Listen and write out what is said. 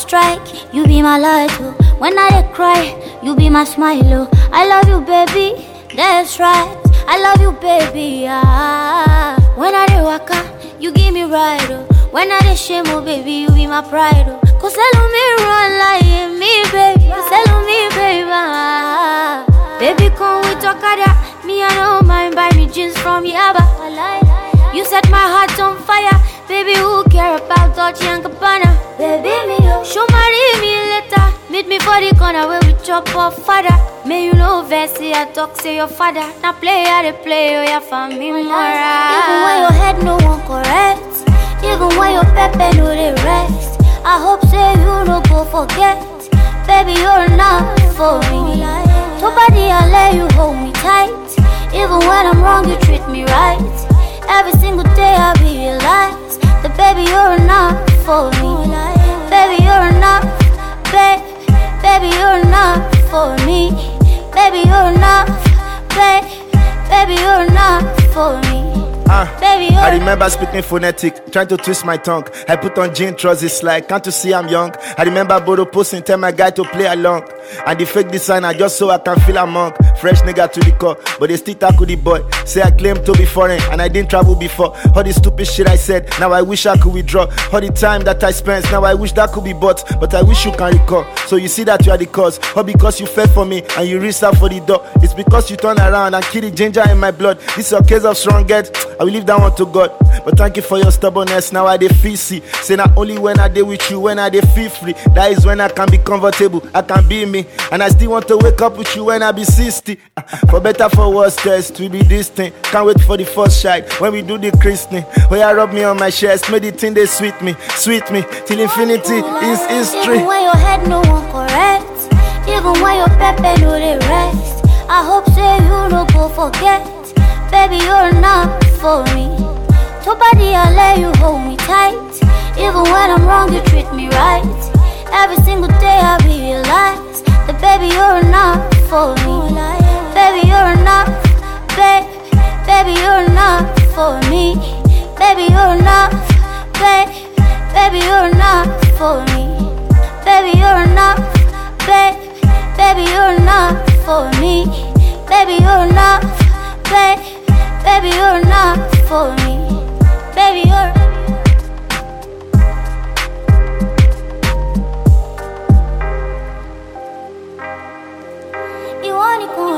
strike, you be my light, oh. When I dey cry, you be my smile, oh. I love you, baby, that's right. I love you, baby, ah. When I dey waka, you give me ride, oh. When I dey shame, oh, baby, you be my pride, oh. Cause hello me run like me, baby. Cause hello me, baby, ah. Baby, come with Okada. Me, I don't mind, buy me jeans from Yaba. You set my heart on fire. Baby, who care about Dolce and Gabbana? Baby, me, oh. Show marry me later. Meet me for the corner where we chop off father. May you know Vessi, I talk, say your father. Now play, I dey play, oh, yeah, for me, mora. Even when your head no one correct, even when your pepe no dey rest, I hope say you no go forget. Baby, you're enough for me. Nobody, I let you hold me tight. Even when I'm wrong, you treat me right. Every single day I realize that baby, you're enough for me. Baby, you're enough, babe. Baby, you're enough for me. Baby, you're enough, babe. Baby, you're enough for me. Baby, I remember speaking phonetic, trying to twist my tongue. I put on jean trousers like, can't you see I'm young? I remember Bodo posting, tell my guy to play along. And the fake designer just so I can feel among. Fresh nigga to the core, but they still tackle the boy. Say I claim to be foreign, and I didn't travel before. All the stupid shit I said, now I wish I could withdraw. All the time that I spent, now I wish that could be bought. But I wish you can recall. So you see that you are the cause. All because you fell for me, and you reached out for the door. It's because you turn around and kill the ginger in my blood. This is a case of strong get. I will leave that one to God. But thank you for your stubbornness. Now I dey feel see. Say not only when I dey with you, when I dey feel free. That is when I can be comfortable, I can be me. And I still want to wake up with you when I be 60. For better, for worse, test we be this thing. Can't wait for the first shot when we do the christening. Where you rub me on my chest, made the thing they sweet me, till infinity is history. Even when your head no one correct, even when your pepe no dey rest, I hope say you no go forget. Baby, you're enough for me. Nobody, I let you hold me tight. Even when I'm wrong, you treat me right. Every single day I realize that baby, you're enough for me. Baby, you're enough, babe. Baby, you're enough for me. Baby, you're enough, babe. Baby, you're enough for me. Baby, you're enough, babe. Baby, you're enough for me. Baby, you're enough, babe. Baby, you're enough for me. Baby, you're you want it,